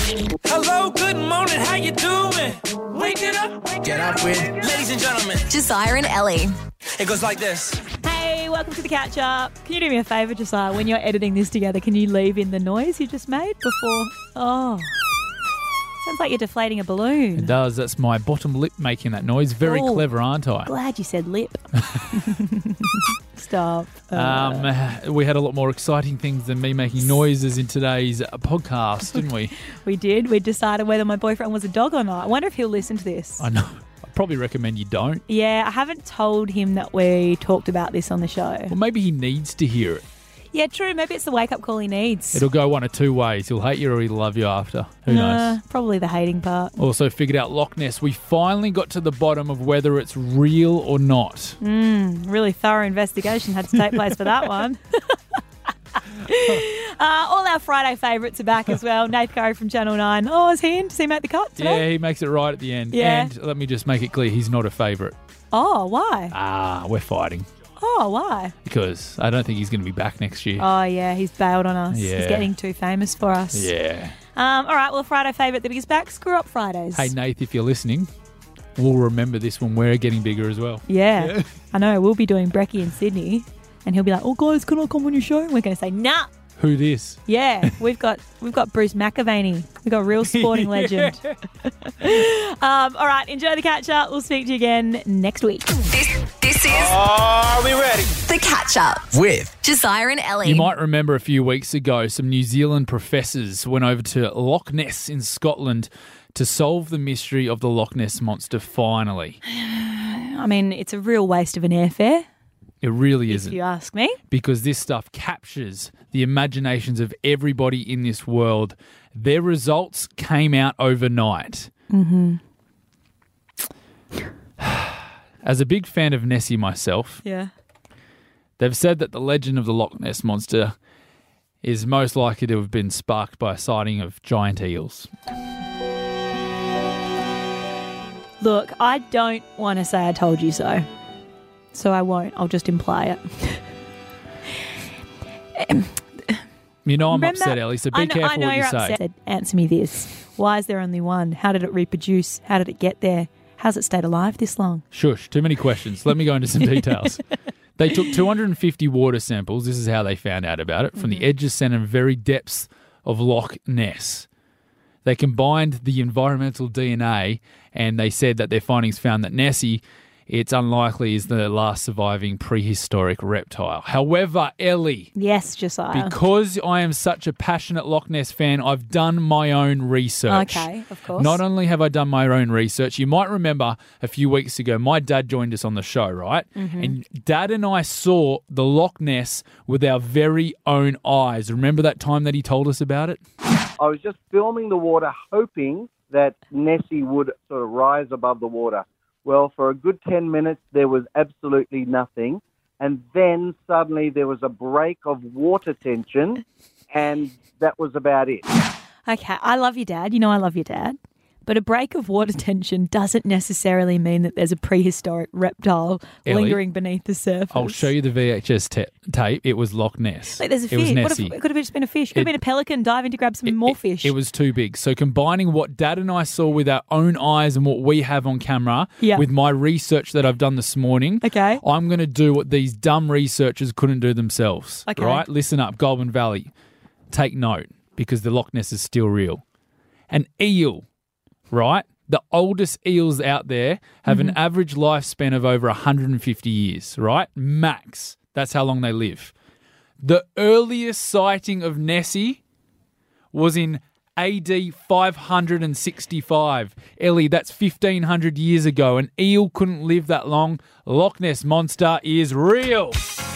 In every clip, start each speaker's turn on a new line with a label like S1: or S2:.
S1: Hello, good morning, how you doing? Wake it up, get up with, ladies and gentlemen,
S2: Josiah and Ellie.
S1: it goes like this.
S3: Hey, welcome to the catch up. Can you do me a favour, Josiah? When you're editing this together, can you leave in the noise you just made before? Oh, sounds like you're deflating a balloon.
S4: It does. That's my bottom lip making that noise. Very
S3: Oh.
S4: clever, aren't I?
S3: Glad you said lip. Stop.
S4: We had a lot more exciting things than me making noises in today's podcast, didn't we?
S3: We did. We decided whether my boyfriend was a dog or not. I wonder if he'll listen to this.
S4: I know. I'd probably recommend you don't.
S3: Yeah, I haven't told him that we talked about this on the show.
S4: Well, maybe he needs to hear it.
S3: Yeah, true. Maybe it's the wake-up call he needs.
S4: It'll go one of two ways. He'll hate you or he'll love you after. Who knows?
S3: Probably the hating part.
S4: Also figured out Loch Ness. We finally got to the bottom of whether it's real or not.
S3: Really thorough investigation had to take place for that one. All our Friday favourites are back as well. Nath Curry from Channel 9. Oh, is he in? Does he make the cut today?
S4: Yeah, he makes it right at the end.
S3: Yeah.
S4: And let me just make it clear, he's not a favourite.
S3: Oh, why?
S4: We're fighting.
S3: Oh, why?
S4: Because I don't think he's going to be back next year.
S3: Oh, yeah, he's bailed on us.
S4: Yeah.
S3: He's getting too famous for us.
S4: Yeah.
S3: All right, well, Friday favourite that is back. Screw Up Fridays.
S4: Hey, Nath, if you're listening, we'll remember this when we're getting bigger as well.
S3: Yeah. I know. We'll be doing Brekkie in Sydney, and he'll be like, "Oh, guys, can I come on your show?" And we're going to say, "Nah."
S4: Who this?
S3: Yeah, we've got Bruce McAvaney. We've got a real sporting legend. All right, enjoy the catch up. We'll speak to you again next week.
S2: This is
S1: Are we ready?
S2: the catch up
S1: With
S2: Josiah and Ellie.
S4: You might remember a few weeks ago, some New Zealand professors went over to Loch Ness in Scotland to solve the mystery of the Loch Ness Monster finally.
S3: I mean, it's a real waste of an airfare,
S4: It really
S3: if
S4: isn't.
S3: you ask me.
S4: Because this stuff captures the imaginations of everybody in this world. Their results came out overnight. Mm-hmm. As a big fan of Nessie myself,
S3: Yeah.
S4: they've said that the legend of the Loch Ness Monster is most likely to have been sparked by a sighting of giant eels.
S3: Look, I don't want to say I told you so. So I won't. I'll just imply it.
S4: You know I'm
S3: Remember-
S4: upset, Ellie, so be careful
S3: I know
S4: what you
S3: you're
S4: say.
S3: upset. Answer me this. Why is there only one? How did it reproduce? How did it get there? How's it stayed alive this long?
S4: Shush, too many questions. Let me go into some details. They took 250 water samples. This is how they found out about it. From the edges, centre, and very depths of Loch Ness. They combined the environmental DNA and they said that their findings found that Nessie, it's unlikely, is the last surviving prehistoric reptile. However, Ellie,
S3: Yes, Josiah.
S4: because I am such a passionate Loch Ness fan, I've done my own research.
S3: Okay, of course.
S4: Not only have I done my own research, you might remember a few weeks ago, my dad joined us on the show, right?
S3: Mm-hmm.
S4: And Dad and I saw the Loch Ness with our very own eyes. Remember that time that he told us about it?
S5: I was just filming the water, hoping that Nessie would sort of rise above the water. Well, for a good 10 minutes, there was absolutely nothing. And then suddenly there was a break of water tension, and that was about it.
S3: Okay, I love your dad. You know I love your dad. But a break of water tension doesn't necessarily mean that there's a prehistoric reptile
S4: Ellie,
S3: lingering beneath the surface.
S4: I'll show you the VHS tape. It was Loch Ness.
S3: Like there's a
S4: It was
S3: fish. What if
S4: Nessie.
S3: it could have just been a fish? It could have been a pelican diving to grab some more fish.
S4: It was too big. So combining what Dad and I saw with our own eyes and what we have on camera
S3: Yeah.
S4: with my research that I've done this morning,
S3: Okay.
S4: I'm going to do what these dumb researchers couldn't do themselves.
S3: Okay.
S4: Right? Listen up, Goulburn Valley. Take note, because the Loch Ness is still real. An eel, right? The oldest eels out there have an average lifespan of over 150 years, right? Max. That's how long they live. The earliest sighting of Nessie was in AD 565. Ellie, that's 1,500 years ago. An eel couldn't live that long. Loch Ness Monster is real.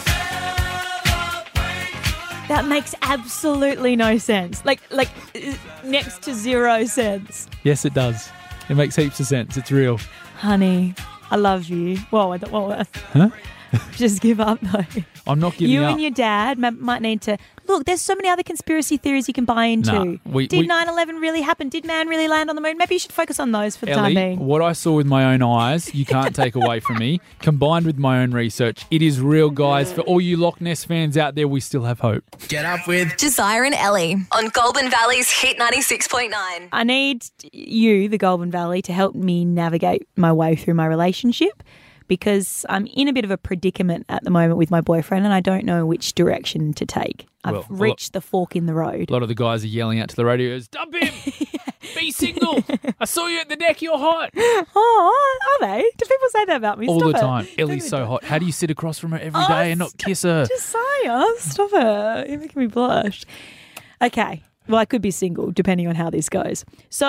S3: That makes absolutely no sense. Like next to 0 sense.
S4: Yes, it does. It makes heaps of sense. It's real.
S3: Honey, I love you. Whoa, I don't want to.
S4: Huh?
S3: Just give up though.
S4: I'm not giving
S3: You
S4: up.
S3: and your dad might need to look. There's so many other conspiracy theories you can buy into.
S4: Nah,
S3: Did 9/11 really happen? Did man really land on the moon? Maybe you should focus on those for the time
S4: Ellie,
S3: being.
S4: what I saw with my own eyes, you can't take away from me. Combined with my own research, it is real, guys. For all you Loch Ness fans out there, we still have hope.
S1: Get up with
S2: Josiah and Ellie on Golden Valley's Hit 96.9.
S3: I need you, the Goulburn Valley, to help me navigate my way through my relationship because I'm in a bit of a predicament at the moment with my boyfriend and I don't know which direction to take. I've reached the fork in the road.
S4: A lot of the guys are yelling out to the radios, dump him! Be single! I saw you at the deck, you're hot!
S3: Oh, are they? Do people say that about me?
S4: All
S3: Stop
S4: the
S3: it.
S4: time. Ellie's so hot. How do you sit across from her every day and not kiss her?
S3: Josiah, stop it. You're making me blush. Okay. Well, I could be single depending on how this goes. So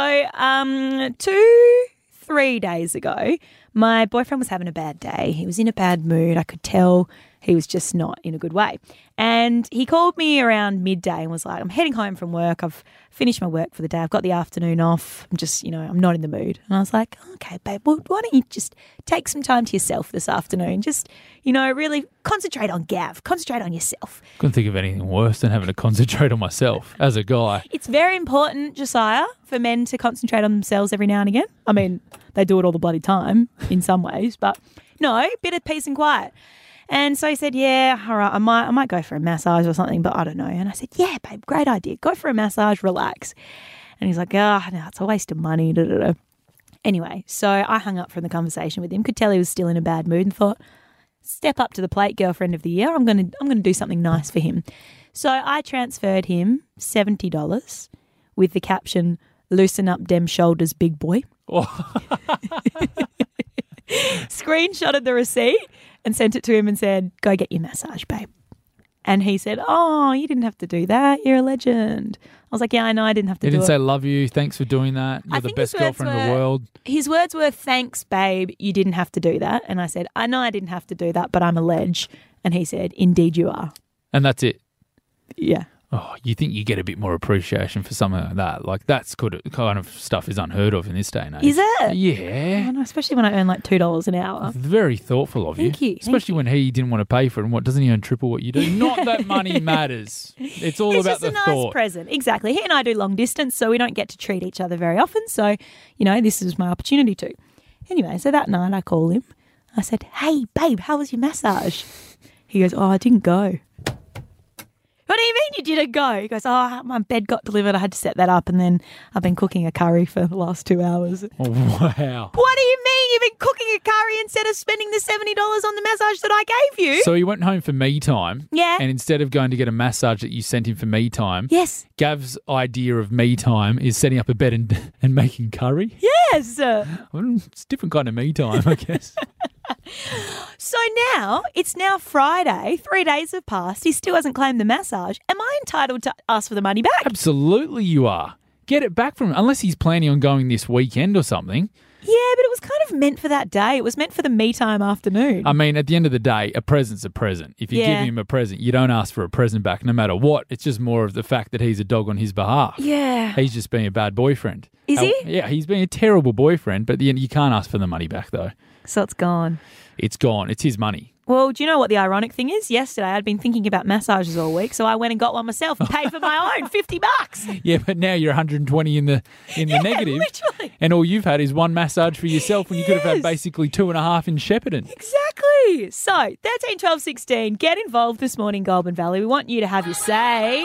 S3: 2-3 days ago, my boyfriend was having a bad day. He was in a bad mood. I could tell he was just not in a good way. And he called me around midday and was like, I'm heading home from work. I've finished my work for the day. I've got the afternoon off. I'm just, I'm not in the mood. And I was like, okay, babe, well, why don't you just take some time to yourself this afternoon? Just, really concentrate on Gav. Concentrate on yourself.
S4: Couldn't think of anything worse than having to concentrate on myself as a guy.
S3: It's very important, Josiah, for men to concentrate on themselves every now and again. I mean, they do it all the bloody time in some ways, but no, bit of peace and quiet. And so he said, yeah, all right, I might go for a massage or something, but I don't know. And I said, yeah, babe, great idea. Go for a massage, relax. And he's like, no, it's a waste of money. Da, da, da. Anyway, so I hung up from the conversation with him, could tell he was still in a bad mood and thought, step up to the plate, girlfriend of the year. I'm going to do something nice for him. So I transferred him $70 with the caption, loosen up dem shoulders, big boy. Screenshotted the receipt and sent it to him and said, go get your massage, babe. And he said, oh, you didn't have to do that. You're a legend. I was like, yeah, I know I didn't have to
S4: He
S3: do
S4: didn't
S3: it.
S4: say, love you, thanks for doing that. You're
S3: I
S4: the
S3: think
S4: best
S3: his words
S4: girlfriend in the
S3: were-
S4: world.
S3: His words were, thanks, babe, you didn't have to do that. And I said, I know I didn't have to do that, but I'm a ledge. And he said, indeed you are.
S4: And that's it.
S3: Yeah.
S4: Oh, you think you get a bit more appreciation for something like that. Like, that's good. Kind of stuff is unheard of in this day and age.
S3: Is it?
S4: Yeah.
S3: I know, especially when I earn like $2 an hour.
S4: Very thoughtful of
S3: Thank you.
S4: Especially when he didn't want to pay for it. And what, doesn't he earn triple what you do? Not that money matters. It's all
S3: It's
S4: about
S3: just a
S4: the
S3: nice
S4: thought.
S3: present. Exactly. He and I do long distance, so we don't get to treat each other very often. So, this is my opportunity to. Anyway, so that night I call him. I said, hey, babe, how was your massage? He goes, oh, I didn't go. What do you mean you didn't go? He goes, oh, my bed got delivered. I had to set that up, and then I've been cooking a curry for the last 2 hours.
S4: Wow.
S3: What do you mean you've been cooking a curry instead of spending the $70 on the massage that I gave you?
S4: So he went home for me time.
S3: Yeah.
S4: And instead of going to get a massage that you sent him for me time,
S3: Yes.
S4: Gav's idea of me time is setting up a bed and making curry.
S3: Yes.
S4: Well, it's a different kind of me time, I guess.
S3: So now, it's now Friday. 3 days have passed. He still hasn't claimed the massage. Am I entitled to ask for the money back?
S4: Absolutely you are. Get it back from him. Unless he's planning on going this weekend or something.
S3: Yeah, but it was kind of meant for that day. It was meant for the me time afternoon.
S4: I mean, at the end of the day, a present's a present. If you
S3: Yeah.
S4: give him a present, you don't ask for a present back no matter what. It's just more of the fact that he's a dog on his behalf.
S3: Yeah.
S4: He's just being a bad boyfriend.
S3: Is he?
S4: Yeah, he's being a terrible boyfriend, but at the end, you can't ask for the money back, though.
S3: So it's gone.
S4: It's gone. It's his money.
S3: Well, do you know what the ironic thing is? Yesterday, I'd been thinking about massages all week, so I went and got one myself and paid for my own, $50.
S4: Yeah, but now you're 120 in the negative.
S3: Literally.
S4: And all you've had is one massage for yourself when you could have had
S3: Yes.
S4: basically 2.5 in Shepparton.
S3: Exactly. So, 13, 12, 16, get involved this morning, Goulburn Valley. We want you to have your say.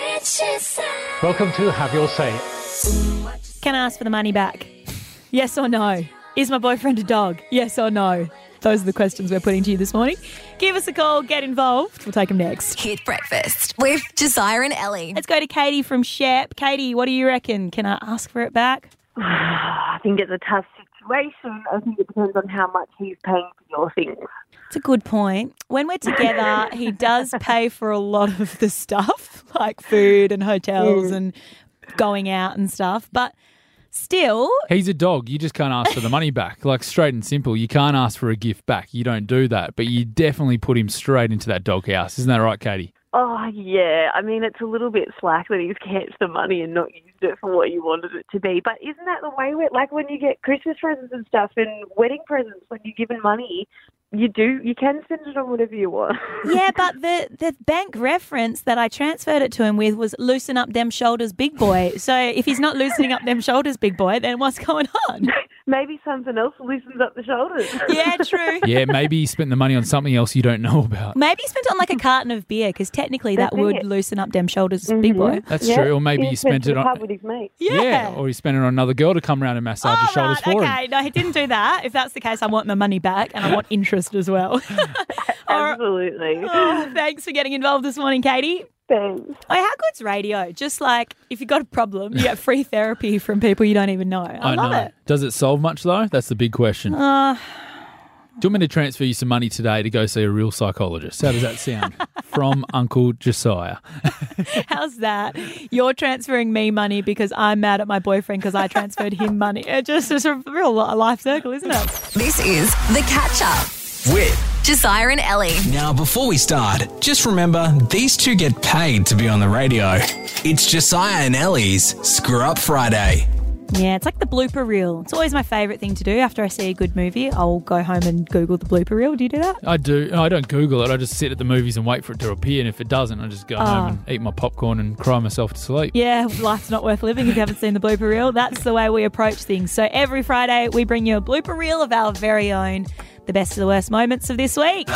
S6: Welcome to Have Your Say.
S3: Can I ask for the money back? Yes or no? Is my boyfriend a dog? Yes or no? Those are the questions we're putting to you this morning. Give us a call, get involved. We'll take them next.
S2: Hit breakfast with Josiah and Ellie.
S3: Let's go to Katie from Shep. Katie, what do you reckon? Can I ask for it back?
S7: I think it's a tough situation. I think it depends on how much he's paying for your things.
S3: It's a good point. When we're together, he does pay for a lot of the stuff, like food and hotels and going out and stuff. But still,
S4: He's a dog. You just can't ask for the money back. Like, straight and simple. You can't ask for a gift back. You don't do that. But you definitely put him straight into that doghouse. Isn't that right, Katie?
S7: Oh, yeah. I mean, it's a little bit slack that he's kept the money and not used it for what you wanted it to be. But isn't that the way like when you get Christmas presents and stuff and wedding presents, when you're given money, You can spend it on whatever you want.
S3: Yeah, but the bank reference that I transferred it to him with was loosen up them shoulders, big boy. So if he's not loosening up them shoulders, big boy, then what's going on?
S7: Maybe something else loosens up the shoulders.
S3: Yeah, true.
S4: Yeah, maybe he spent the money on something else you don't know about.
S3: Maybe he spent it on like a carton of beer because technically that
S7: That's
S3: would
S7: it.
S3: loosen up them shoulders, big boy.
S4: That's true. Or maybe
S7: he
S4: you spent
S7: to
S4: it
S7: the
S4: on...
S7: pub with his mate.
S3: Yeah.
S4: Or he spent it on another girl to come around and massage his shoulders for him.
S3: Okay, no, he didn't do that. If that's the case, I want my money back and I want interest as well.
S7: Absolutely.
S3: Oh, thanks for getting involved this morning, Katie.
S7: Thanks.
S3: Oh, how good's radio? Just like if you've got a problem, you get free therapy from people you don't even know. I love it.
S4: Does it solve much, though? That's the big question. Do you want me to transfer you some money today to go see a real psychologist? How does that sound? From Uncle Josiah.
S3: How's that? You're transferring me money because I'm mad at my boyfriend because I transferred him money. It's a real life circle, isn't it?
S2: This is The Catch Up
S1: With
S2: Josiah and Ellie.
S8: Now, before we start, just remember, these two get paid to be on the radio. It's Josiah and Ellie's Screw Up Friday.
S3: Yeah, it's like the blooper reel. It's always my favourite thing to do after I see a good movie. I'll go home and Google the blooper reel. Do you do that?
S4: I do. No, I don't Google it. I just sit at the movies and wait for it to appear. And if it doesn't, I just go home and eat my popcorn and cry myself to sleep.
S3: Yeah, life's not worth living if you haven't seen the blooper reel. That's the way we approach things. So every Friday, we bring you a blooper reel of our very own, the best of the worst moments of this week.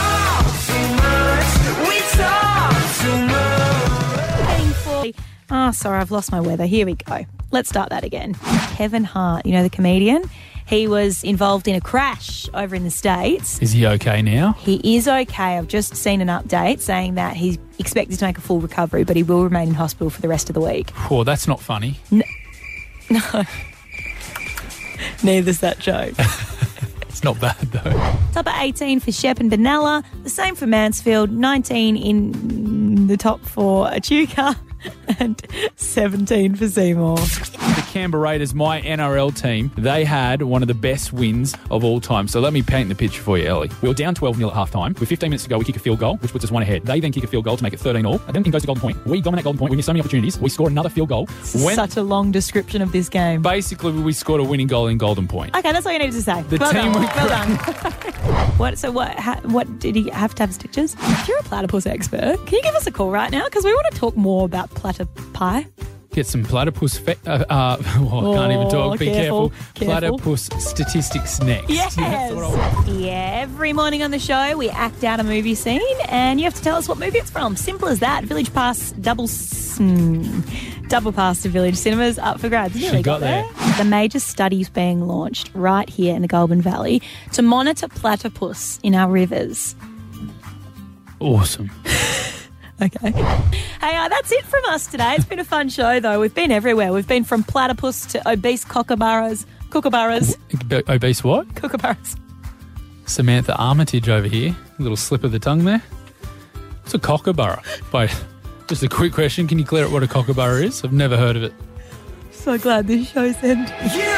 S3: Oh, sorry, I've lost my weather. Here we go. Let's start that again. Kevin Hart, you know the comedian? He was involved in a crash over in the States.
S4: Is he okay now?
S3: He is okay. I've just seen an update saying that he's expected to make a full recovery, but he will remain in hospital for the rest of the week.
S4: Oh, that's not funny.
S3: No. Neither's that joke.
S4: It's not bad, though.
S3: Top at 18 for Shep and Benalla. The same for Mansfield. 19 in the top for Echuca. And 17 for Seymour.
S4: The Canberra Raiders, my NRL team, they had one of the best wins of all time. So let me paint the picture for you, Ellie. We were down 12-0 at half-time. With 15 minutes to go, we kick a field goal, which puts us one ahead. They then kick a field goal to make it 13-all. And then it goes to Golden Point. We dominate Golden Point. We miss so many opportunities. We score another field goal.
S3: Such a long description of this game.
S4: Basically, we scored a winning goal in Golden Point.
S3: Okay, that's all you needed to say.
S4: The
S3: well
S4: team
S3: done.
S4: went
S3: Well done. What did he have to have stitches? If you're a platypus expert, can you give us a call right now? Because we want to talk more about platypi.
S4: Get some platypus... I can't even talk. Be careful.
S3: Careful.
S4: Platypus statistics next.
S3: Yes. Yeah, every morning on the show, we act out a movie scene and you have to tell us what movie it's from. Simple as that. Village Pass, double pass to Village Cinemas up for grabs.
S4: She got there.
S3: The major study's being launched right here in the Goulburn Valley to monitor platypus in our rivers.
S4: Awesome.
S3: Okay. Hey, that's it from us today. It's been a fun show, though. We've been everywhere. We've been from platypus to obese kookaburras.
S4: Obese what?
S3: Kookaburras.
S4: Samantha Armitage over here. A little slip of the tongue there. What's a kookaburra? Just a quick question. Can you clear up what a kookaburra is? I've never heard of it.
S3: So glad this show's end.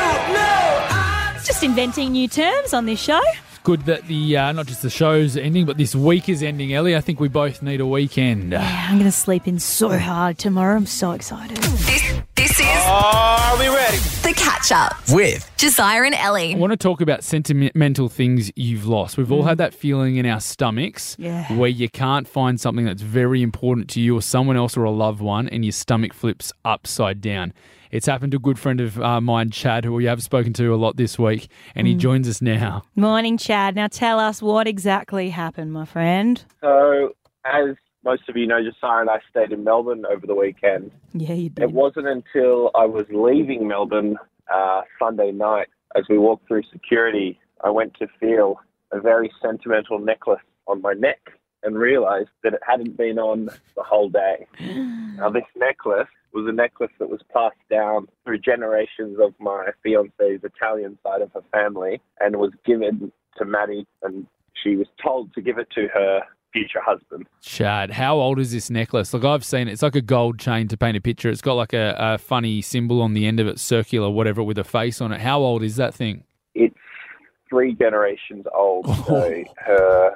S3: Just inventing new terms on this show.
S4: Good that the not just the show's ending, but this week is ending, Ellie. I think we both need a weekend.
S3: Yeah, I'm going to sleep in so hard tomorrow. I'm so excited.
S2: This is
S1: Are we ready?
S2: The Catch Up
S8: With
S2: Josiah and Ellie.
S4: I want to talk about sentimental things you've lost. We've all had that feeling in our stomachs where you can't find something that's very important to you or someone else or a loved one and your stomach flips upside down. It's happened to a good friend of mine, Chad, who we have spoken to a lot this week, and he joins us now.
S3: Morning, Chad. Now tell us what exactly happened, my friend.
S9: So, as most of you know, Josiah and I stayed in Melbourne over the weekend.
S3: Yeah, you did.
S9: It wasn't until I was leaving Melbourne Sunday night, as we walked through security, I went to feel a very sentimental necklace on my neck and realised that it hadn't been on the whole day. Now, this necklace was a necklace that was passed down through generations of my fiance's Italian side of her family and was given to Maddie, and she was told to give it to her future husband.
S4: Chad, how old is this necklace? Look, I've seen it. It's like a gold chain to paint a picture. It's got like a funny symbol on the end of it, circular, whatever, with a face on it. How old is that thing?
S9: It's 3 generations old. So her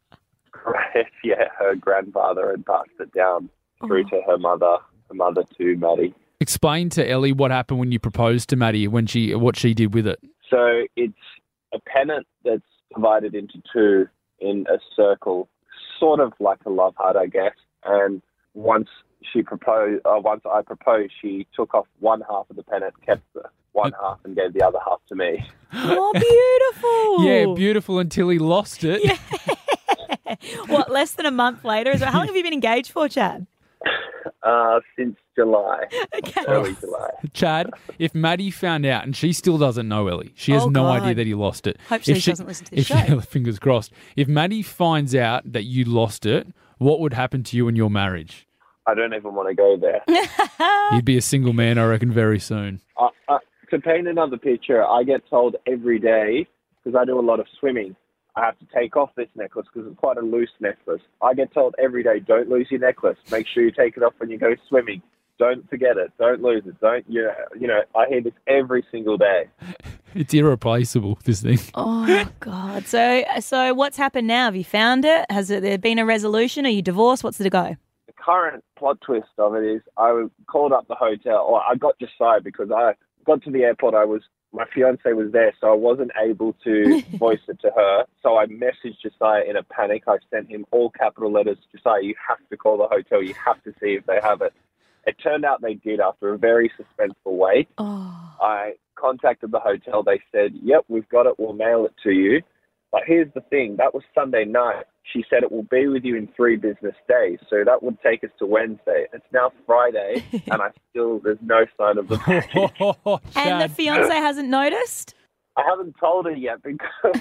S9: grandfather had passed it down through to her mother to Maddie.
S4: Explain to Ellie what happened when you proposed to Maddie, what she did with it.
S9: So it's a pennant that's divided into two in a circle, sort of like a love heart, I guess. And once I proposed, she took off one half of the pennant, kept the one half, and gave the other half to me.
S3: Oh, beautiful.
S4: Yeah, beautiful until he lost it.
S3: Yeah. What, less than a month later? How long have you been engaged for, Chad?
S9: Since July.
S3: Okay.
S9: Early July.
S4: Chad, if Maddie found out, and she still doesn't know Ellie, she has no idea that he lost it.
S3: Hopefully she doesn't listen to this show.
S4: Fingers crossed. If Maddie finds out that you lost it, what would happen to you in your marriage?
S9: I don't even want to go there.
S4: You'd be a single man, I reckon, very soon.
S9: To paint another picture, I get told every day, because I do a lot of swimming, I have to take off this necklace because it's quite a loose necklace. I get told every day, don't lose your necklace. Make sure you take it off when you go swimming. Don't forget it. Don't lose it. I hear this every single day.
S4: It's irreplaceable, this thing.
S3: Oh, God. So what's happened now? Have you found it? Has there been a resolution? Are you divorced? What's the go?
S9: The current plot twist of it is I called up the hotel, or I got Josiah because I got to the airport. My fiance was there, so I wasn't able to voice it to her. So I messaged Josiah in a panic. I sent him all capital letters. Josiah, you have to call the hotel. You have to see if they have it. It turned out they did after a very suspenseful wait.
S3: Oh.
S9: I contacted the hotel. They said, yep, we've got it. We'll mail it to you. But here's the thing. That was Sunday night. She said it will be with you in 3 business days. So that would take us to Wednesday. It's now Friday, and there's no sign of the package.
S3: And the fiance hasn't noticed?
S9: I haven't told her yet because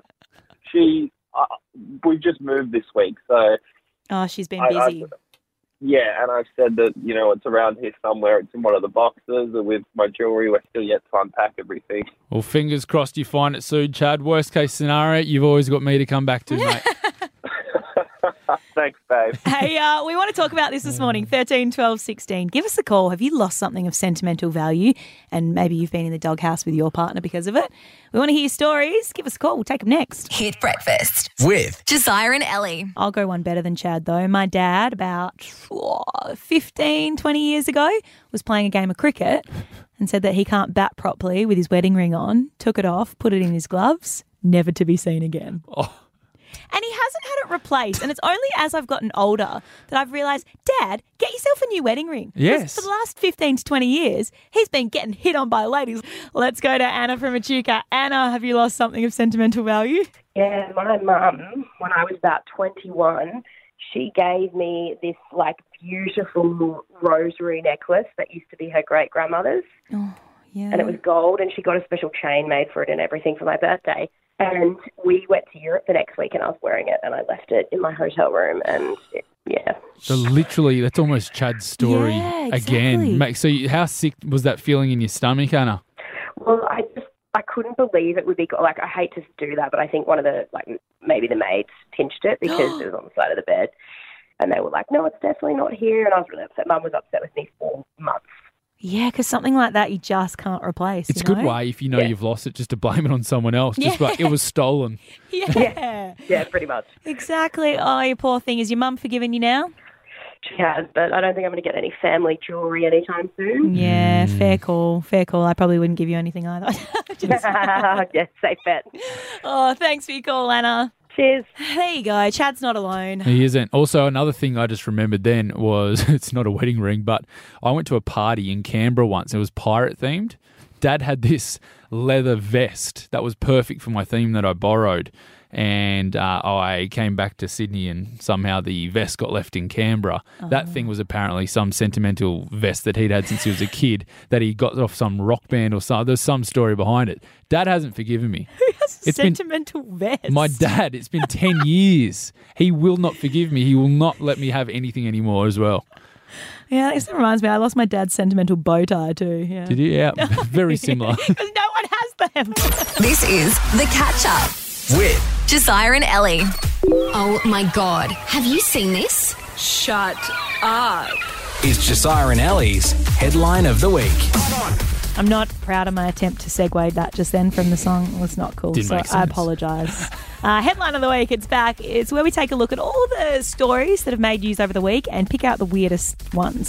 S9: we just moved this week. So
S3: she's been busy.
S9: And I've said that, it's around here somewhere. It's in one of the boxes with my jewellery. We're still yet to unpack everything.
S4: Well, fingers crossed you find it soon, Chad. Worst case scenario, you've always got me to come back to, mate.
S9: Thanks, babe.
S3: Hey, we want to talk about this morning, 13, 12, 16. Give us a call. Have you lost something of sentimental value and maybe you've been in the doghouse with your partner because of it? We want to hear your stories. Give us a call. We'll take them next.
S2: Hit Breakfast
S8: with
S2: Josiah and Ellie.
S3: I'll go one better than Chad, though. My dad, about 15, 20 years ago, was playing a game of cricket and said that he can't bat properly with his wedding ring on, took it off, put it in his gloves, never to be seen again.
S4: Oh.
S3: And he hasn't had it replaced. And it's only as I've gotten older that I've realised, Dad, get yourself a new wedding ring.
S4: Yes.
S3: For the last 15 to 20 years, he's been getting hit on by ladies. Let's go to Anna from Echuca. Anna, have you lost something of sentimental value?
S10: Yeah, my mum, when I was about 21, she gave me this, beautiful rosary necklace that used to be her great-grandmother's.
S3: Oh, yeah.
S10: And it was gold, and she got a special chain made for it and everything for my birthday. And we went to Europe the next week and I was wearing it and I left it in my hotel room and,
S4: So literally, that's almost Chad's story
S3: exactly.
S4: again. So how sick was that feeling in your stomach, Anna?
S10: Well, I couldn't believe it would be, I hate to do that, but I think one of the, maybe the maids pinched it because it was on the side of the bed. And they were like, no, it's definitely not here. And I was really upset. Mum was upset with me for months.
S3: Yeah, because something like that you just can't replace.
S4: It's a good way, if you know you've lost it, just to blame it on someone else. Just like, it was stolen.
S3: Yeah.
S10: Yeah, pretty much.
S3: Exactly. Oh, you poor thing. Is your mum forgiven you now?
S10: She has, but I don't think I'm going to get any family jewellery anytime soon.
S3: Yeah, fair call. Fair call. I probably wouldn't give you anything either.
S10: Yeah, safe bet.
S3: Oh, thanks for your call, Anna.
S10: Cheers.
S3: There you go. Chad's not alone.
S4: He isn't. Also, another thing I just remembered then was, it's not a wedding ring, but I went to a party in Canberra once. It was pirate themed. Dad had this leather vest that was perfect for my theme that I borrowed. And I came back to Sydney and somehow the vest got left in Canberra. Oh. That thing was apparently some sentimental vest that he'd had since he was a kid that he got off some rock band or something. There's some story behind it. Dad hasn't forgiven me.
S3: Who has a sentimental vest?
S4: My dad. It's been 10 years. He will not forgive me. He will not let me have anything anymore as well.
S3: Yeah, this reminds me, I lost my dad's sentimental bow tie too. Yeah.
S4: Did you? Yeah, very similar.
S3: Because no one has them.
S2: This is The Catch Up
S8: with
S2: Josiah and Ellie. Oh my God. Have you seen this?
S11: Shut up.
S8: It's Josiah and Ellie's Headline of the Week.
S3: I'm not proud of my attempt to segue that just then from the song. It was not cool,
S4: Didn't
S3: so
S4: make sense.
S3: I apologise. Headline of the Week, it's back. It's where we take a look at all the stories that have made news over the week and pick out the weirdest ones.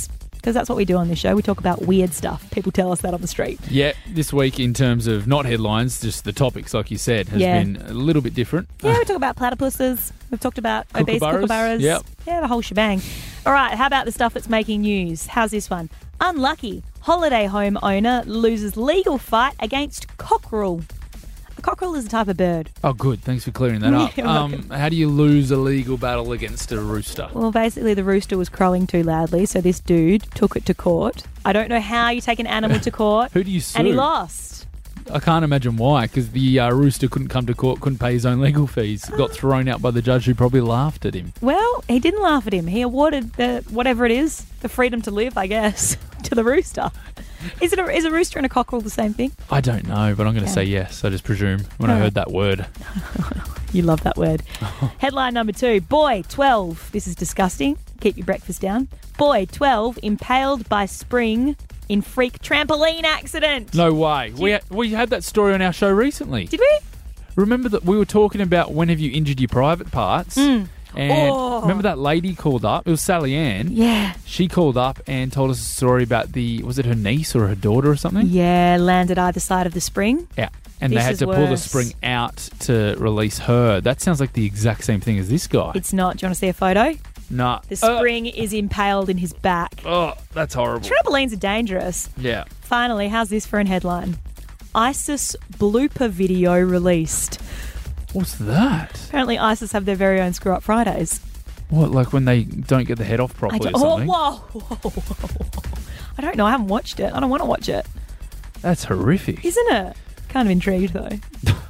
S3: because that's what we do on this show. We talk about weird stuff. People tell us that on the street.
S4: Yeah, this week in terms of not headlines, just the topics, like you said, has been a little bit different.
S3: Yeah, we talk about platypuses. We've talked about obese kookaburras.
S4: Yep.
S3: Yeah, the whole shebang. All right, how about the stuff that's making news? How's this one? Unlucky. Holiday home owner loses legal fight against cockerel. A cockerel is a type of bird.
S4: Oh, good. Thanks for clearing that up.
S3: Yeah,
S4: how do you lose a legal battle against a rooster?
S3: Well, basically, the rooster was crowing too loudly, so this dude took it to court. I don't know how you take an animal to court.
S4: Who do you sue?
S3: And he lost.
S4: I can't imagine why, because the rooster couldn't come to court, couldn't pay his own legal fees. Got thrown out by the judge, who probably laughed at him.
S3: Well, he didn't laugh at him. He awarded whatever it is, the freedom to live, I guess, to the rooster. Is a rooster and a cockerel the same thing?
S4: I don't know, but I'm going to say yes. I just presume when I heard that word.
S3: You love that word. Headline number 2. Boy, 12. This is disgusting. Keep your breakfast down. Boy, 12, impaled by spring in freak trampoline accident.
S4: No way. We had that story on our show recently.
S3: Did we?
S4: Remember that we were talking about when have you injured your private parts? And remember that lady called up? It was Sally Ann.
S3: Yeah.
S4: She called up and told us a story about was it her niece or her daughter or something?
S3: Yeah, landed either side of the spring.
S4: Yeah. And
S3: This
S4: they had
S3: is
S4: to pull the
S3: worse.
S4: spring out to release her. That sounds like the exact same thing as this guy.
S3: It's not. Do you want to see a photo?
S4: Nah.
S3: The spring is impaled in his back.
S4: Oh, that's horrible.
S3: Trampolines are dangerous.
S4: Yeah.
S3: Finally, how's this for an headline? ISIS blooper video released.
S4: What's that?
S3: Apparently ISIS have their very own Screw Up Fridays.
S4: What, like when they don't get the head off properly or something?
S3: Whoa. I don't know. I haven't watched it. I don't want to watch it.
S4: That's horrific.
S3: Isn't it? Kind of intrigued, though.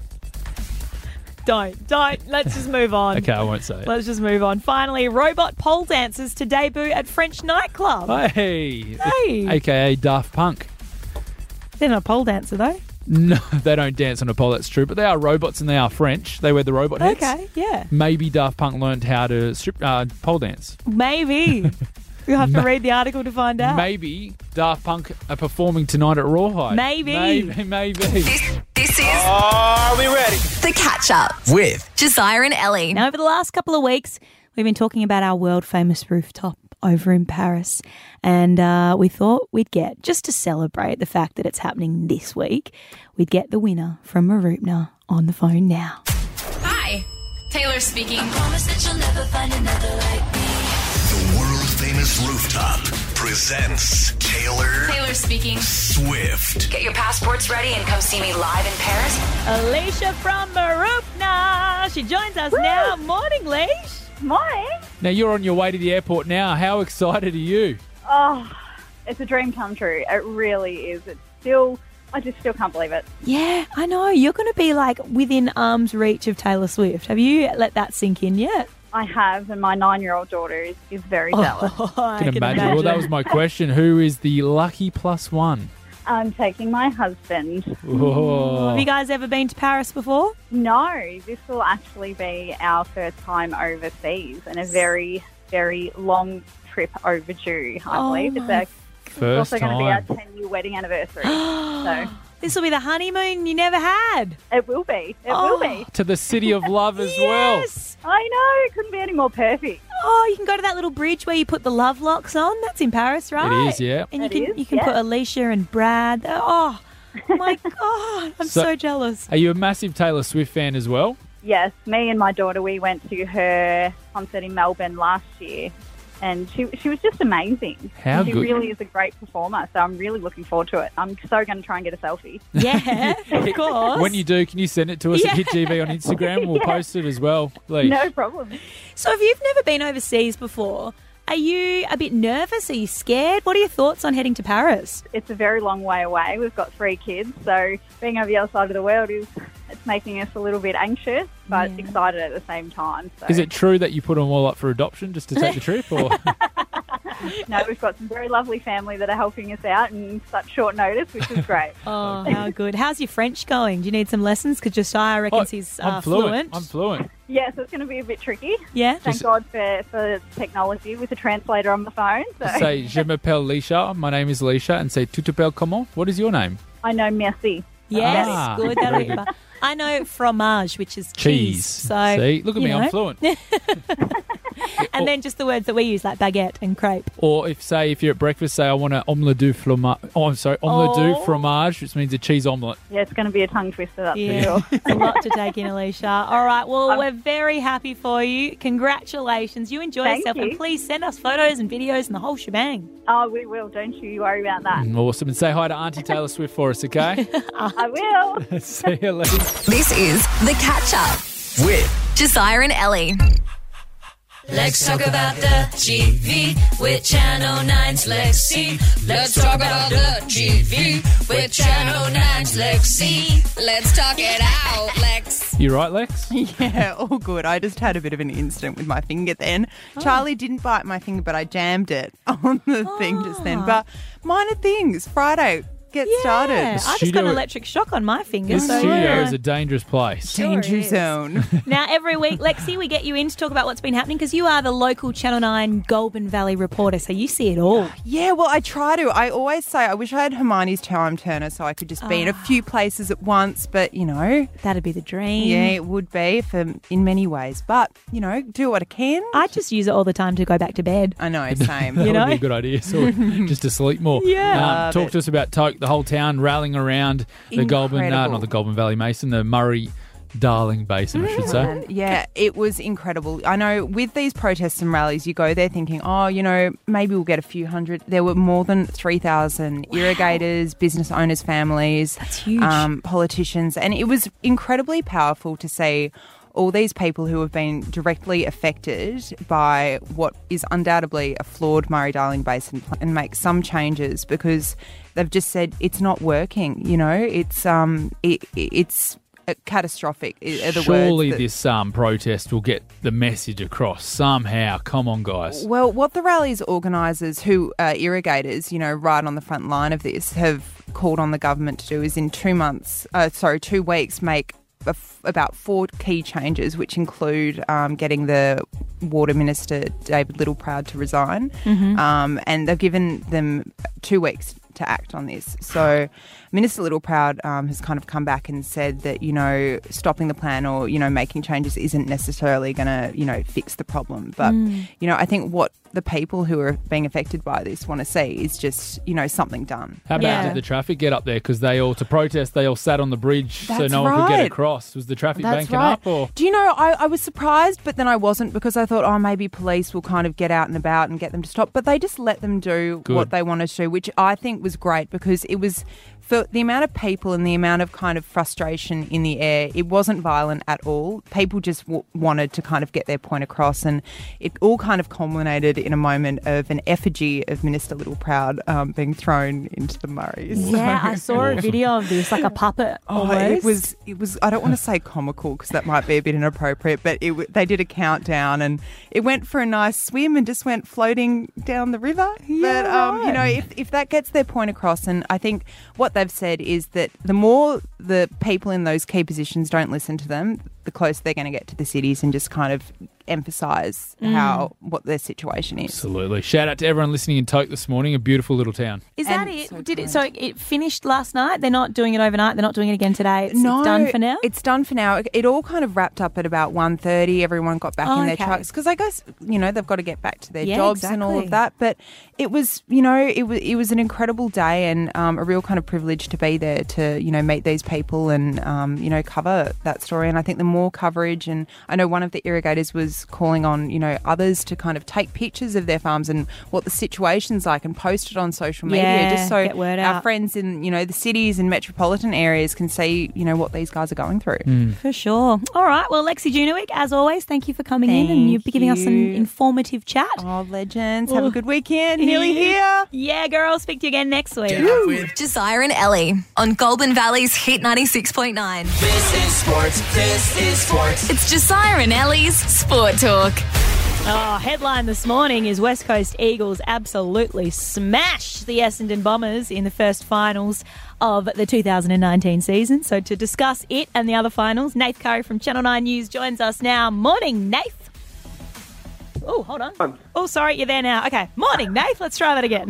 S3: Don't. Let's just move on.
S4: Okay, I won't say it.
S3: Let's just move on. Finally, robot pole dancers to debut at French nightclub.
S4: Hey.
S3: Hey.
S4: AKA Daft Punk.
S3: They're not a pole dancer, though.
S4: No, they don't dance on a pole, that's true. But they are robots and they are French. They wear the robot heads.
S3: Okay, yeah.
S4: Maybe Daft Punk learned how to pole dance.
S3: Maybe. You'll have to read the article to find out.
S4: Maybe Daft Punk are performing tonight at Rawhide.
S3: Maybe.
S4: Maybe.
S2: This is
S1: Are we ready?
S2: The Catch Up
S8: With
S2: Josiah and Ellie.
S3: Now, over the last couple of weeks, we've been talking about our world-famous rooftop over in Paris. And we thought we'd get, just to celebrate the fact that it's happening this week, we'd get the winner from Marupna on the phone now.
S12: Hi, Taylor speaking.
S13: The world-famous Rooftop presents Taylor
S12: Speaking.
S13: Swift.
S12: Get your passports ready and come see me live in Paris.
S3: Alicia from Marupna. She joins us now. Morning, Leash.
S14: Morning.
S4: Now, you're on your way to the airport now. How excited are you?
S14: Oh, it's a dream come true. It really is. I just still can't believe it.
S3: Yeah, I know. You're going to be like within arm's reach of Taylor Swift. Have you let that sink in yet?
S14: I have, and my 9-year-old daughter is very jealous.
S3: I
S4: can imagine. Well, that was my question. Who is the lucky plus one?
S14: I'm taking my husband.
S4: Oh.
S3: Have you guys ever been to Paris before?
S14: No, this will actually be our first time overseas and a very, very long trip overdue, I believe. It's also going to be our 10-year wedding anniversary. So
S3: this will be the honeymoon you never had.
S14: It will be. It will be.
S4: To the city of love as well.
S14: I know. It couldn't be any more perfect.
S3: Oh, you can go to that little bridge where you put the love locks on. That's in Paris, right?
S4: It is, yeah.
S3: And
S14: It
S3: you can
S14: is,
S3: put
S14: yeah.
S3: Alicia and Brad. Oh, my God. I'm so jealous.
S4: Are you a massive Taylor Swift fan as well?
S14: Yes, me and my daughter, we went to her concert in Melbourne last year, and she was just amazing.
S4: How
S14: she
S4: good.
S14: really is a great performer, so I'm really looking forward to it. I'm so going to try and get a selfie.
S3: Yeah, of course.
S4: When you do, can you send it to us at
S3: Yeah.
S4: HitGV on Instagram? We'll post it as well, please.
S14: No problem.
S3: So if you've never been overseas before, are you a bit nervous? Are you scared? What are your thoughts on heading to Paris?
S14: It's a very long way away. We've got 3 kids, so being over the other side of the world it's making us a little bit anxious, but excited at the same time. So.
S4: Is it true that you put them all up for adoption just to take the trip? Or
S14: No, we've got some very lovely family that are helping us out in such short notice, which is great.
S3: Oh, how good. How's your French going? Do you need some lessons? Because Josiah reckons he's
S4: I'm
S3: fluent.
S4: I'm fluent.
S14: Yeah, so it's going to be a bit tricky.
S3: Yeah.
S14: Thank God for technology with a translator on the phone. So.
S4: Say, je m'appelle Lisha. My name is Lisha. And say, tu t'appelles comment? What is your name?
S14: I know merci.
S3: Yes,
S4: Ah,
S3: good.
S4: very
S3: That'll be
S4: good.
S3: fun. I know fromage, which is
S4: Cheese.
S3: So
S4: See? Look at
S3: you
S4: me, I'm
S3: know.
S4: fluent.
S3: And then just the words that we use, like baguette and crepe.
S4: Or if you're at breakfast, say I want an omelette du fromage. Omelette du fromage, which means a cheese omelette.
S14: Yeah, it's going to be a tongue twister, that's for sure.
S3: A lot to take in, Alicia. All right, well, we're very happy for you. Congratulations. You enjoy
S14: Thank
S3: yourself.
S14: you.
S3: And please send us photos and videos and the whole shebang.
S14: Oh, we will. Don't you worry about that.
S4: Awesome. And say hi to Auntie Taylor Swift for us, okay?
S14: I will.
S4: See you later.
S2: This is The Catch Up
S13: With
S2: Josiah and Ellie.
S1: Let's talk about the GV with Channel 9's Lexi. Let's talk about the GV with Channel 9's Lexi. Let's talk it out, Lex.
S4: You right, Lex?
S15: Yeah, all good. I just had a bit of an incident with my finger then. Charlie didn't bite my finger, but I jammed it on the thing just then. But minor things. Friday. Get started.
S3: I just got an electric shock on my finger.
S4: This studio is a dangerous place.
S15: Danger zone.
S3: Now, every week, Lexi, we get you in to talk about what's been happening because you are the local Channel 9 Goulburn Valley reporter, so you see it all.
S15: Yeah, well, I try to. I always say I wish I had Hermione's time turner so I could just be in a few places at once, but, you know.
S3: That'd be the dream.
S15: Yeah, it would be in many ways. But, you know, do what I can.
S3: I just use it all the time to go back to bed.
S15: I know, same.
S4: That would be a good idea. So just to sleep more.
S3: Yeah.
S4: Talk to us about Toke, the whole town rallying around the Goulburn, not the Goulburn Valley Mason, the Murray-Darling Basin, I should say.
S15: Yeah, it was incredible. I know with these protests and rallies, you go there thinking, maybe we'll get a few hundred. There were more than 3,000 irrigators, business owners, families.
S3: That's huge.
S15: Politicians. And it was incredibly powerful to see all these people who have been directly affected by what is undoubtedly a flawed Murray-Darling Basin and make some changes because they've just said it's not working. It's catastrophic. Are the
S4: Surely
S15: words
S4: this protest will get the message across somehow. Come on, guys.
S15: Well, what the rally's organisers, who are irrigators, right on the front line of this, have called on the government to do is in 2 weeks make about 4 key changes, which include getting the Water Minister, David Littleproud, to resign.
S3: Mm-hmm.
S15: And they've given them 2 weeks to act on this. So Minister Littleproud has kind of come back and said that, stopping the plan or, making changes isn't necessarily going to, fix the problem. But, I think what the people who are being affected by this want to see is just, something done.
S4: How bad did the traffic get up there? Because they all sat on the bridge so no one could get across. Was the traffic banking up? Or?
S15: Do you know, I was surprised, but then I wasn't because I thought, maybe police will kind of get out and about and get them to stop. But they just let them do what they wanted to do, which I think was great because it was for the amount of people and the amount of kind of frustration in the air. It wasn't violent at all. People just wanted to kind of get their point across, and it all kind of culminated in a moment of an effigy of Minister Littleproud being thrown into the Murrays.
S3: Yeah, I saw a video of this, like a puppet.
S15: It was. I don't want to say comical because that might be a bit inappropriate, but they did a countdown and it went for a nice swim and just went floating down the river.
S3: Yeah,
S15: but if that gets their point across, and I think what they've said is that the more the people in those key positions don't listen to them, the closer they're going to get to the cities and just kind of emphasise what their situation is.
S4: Absolutely. Shout out to everyone listening in Toke this morning. A beautiful little town.
S3: Is that it? So it finished last night? They're not doing it overnight? They're not doing it again today? It's done for now?
S15: It's done for now. It all kind of wrapped up at about 1:30. Everyone got back in their trucks because I guess, they've got to get back to their jobs and all of that. But it was, it was an incredible day and a real kind of privilege to be there to, meet these people and, cover that story. And I think the more coverage, and I know one of the irrigators was calling on, others to kind of take pictures of their farms and what the situation's like and post it on social media just so our friends in, the cities and metropolitan areas can see, what these guys are going through.
S3: For sure. All right. Well, Lexi Junowick, as always, thank you for coming in and you've been giving us an informative chat.
S15: Oh, legends. Have a good weekend. Nearly here.
S3: Yeah, girl. Speak to you again next week.
S2: With Josiah and Ellie on Goulburn Valley's Hit 96.9.
S1: This is sports. This is sports.
S2: It's Josiah and Ellie's Sport Talk.
S3: Headline this morning is West Coast Eagles absolutely smashed the Essendon Bombers in the first finals of the 2019 season. So to discuss it and the other finals, Nath Curry from Channel 9 News joins us now. Morning, Nath. Oh, hold on. Oh, sorry, you're there now. Okay, morning, Nath. Let's try that again.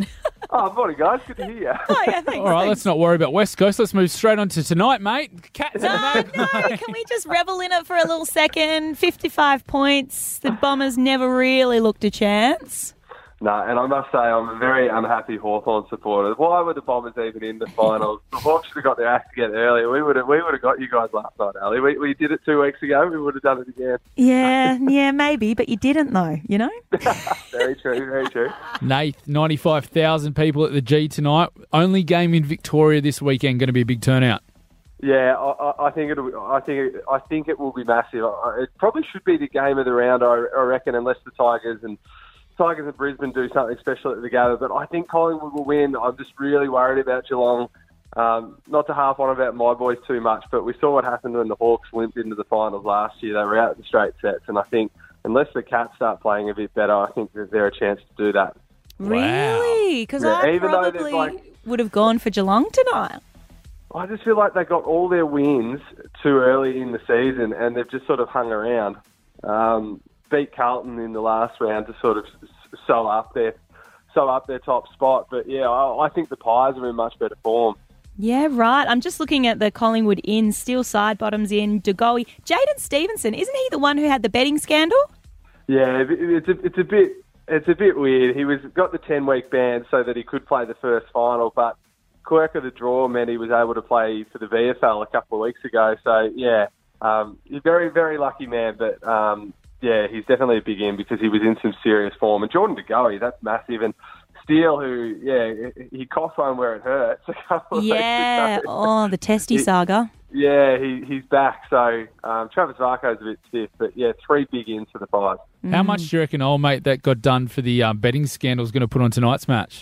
S16: Oh, morning, guys. Good to hear you.
S3: Oh, yeah, thanks.
S4: All right, let's not worry about West Coast. Let's move straight on to tonight, mate. Cats
S3: No, can we just revel in it for a little second? 55 points. The Bombers never really looked a chance.
S16: No, and I must say I'm a very unhappy Hawthorn supporter. Why were the Bombers even in the finals? The Hawks should have got their act together earlier. We would have got you guys last night, Ali. We did it 2 weeks ago. We would have done it again.
S3: Yeah, maybe, but you didn't though, you know?
S16: Very true, very true.
S4: Nath, 95,000 people at the G tonight. Only game in Victoria this weekend. Going to be a big turnout.
S16: Yeah, I think it will be massive. It probably should be the game of the round, I reckon, unless the Tigers and Brisbane do something special at the Gather. But I think Collingwood will win. I'm just really worried about Geelong. Not to harp on about my boys too much, but we saw what happened when the Hawks limped into the finals last year. They were out in straight sets, and I think unless the Cats start playing a bit better, I think that they're a chance to do that.
S3: Really? Because I probably would have gone for Geelong tonight.
S16: I just feel like they got all their wins too early in the season, and they've just sort of hung around. Beat Carlton in the last round to sort of sew up their top spot. But yeah, I think the Pies are in much better form.
S3: Yeah, right. I'm just looking at the Collingwood in, Steele Sidebottom's in, DeGoey. Jaden Stevenson, isn't he the one who had the betting scandal?
S16: Yeah, it's a bit weird. He got the 10-week ban so that he could play the first final, but quirk of the draw meant he was able to play for the VFL a couple of weeks ago. So yeah, he's a very, very lucky man, but yeah, he's definitely a big in because he was in some serious form. And Jordan DeGoey, that's massive. And Steele, who, yeah, he coughed one where it hurts a couple of weeks ago.
S3: The testy saga.
S16: Yeah, he's back. So Travis Varco's a bit stiff, but yeah, 3 big ins for the Pies.
S4: How much do you reckon old mate that got done for the betting scandal is going to put on tonight's match?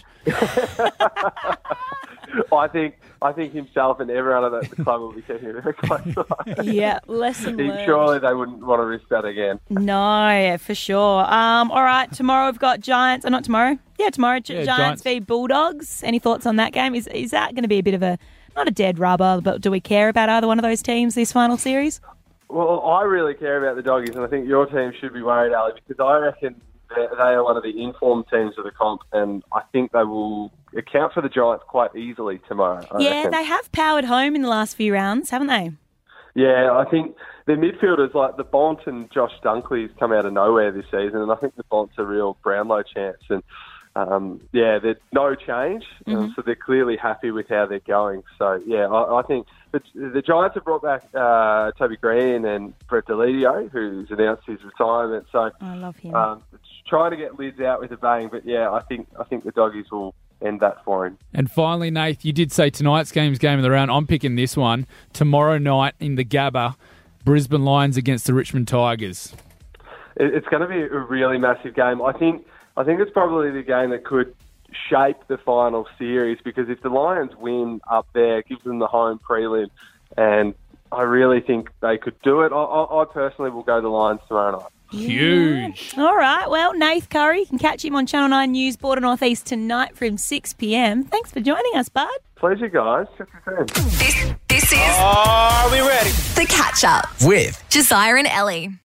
S4: I think himself and everyone at the club will be keeping a very close eye.
S3: Yeah, lesson learned.
S16: Surely they wouldn't want to risk that again.
S3: No, for sure. All right, tomorrow we've got Giants. Not tomorrow. Yeah, tomorrow Giants v Bulldogs. Any thoughts on that game? Is that going to be a bit of a, not a dead rubber, but do we care about either one of those teams this final series?
S16: Well, I really care about the Doggies, and I think your team should be worried, Ali, because I reckon they are one of the informed teams of the comp, and I think they will account for the Giants quite easily tomorrow. I reckon.
S3: They have powered home in the last few rounds, haven't they?
S16: Yeah, I think their midfielders like the Bont and Josh Dunkley's come out of nowhere this season, and I think the Bont's a real Brownlow chance. And there's no change, so they're clearly happy with how they're going. So yeah, I think the Giants have brought back Toby Green and Brett Deledio, who's announced his retirement. So
S3: I love him.
S16: Trying to get lids out with a bang, but yeah, I think the Doggies will end that for him.
S4: And finally, Nath, you did say tonight's game's game of the round. I'm picking this one. Tomorrow night in the Gabba, Brisbane Lions against the Richmond Tigers.
S16: It's going to be a really massive game. I think it's probably the game that could shape the final series, because if the Lions win up there, it gives them the home prelim, and I really think they could do it. I personally will go the Lions tomorrow night.
S4: Huge.
S3: All right. Well, Nath Curry, you can catch him on Channel 9 News, Border North East tonight from 6 p.m. Thanks for joining us, bud.
S16: Pleasure, guys.
S12: This is...
S13: Are we ready?
S2: The Catch Up
S8: with
S2: Josiah and Ellie.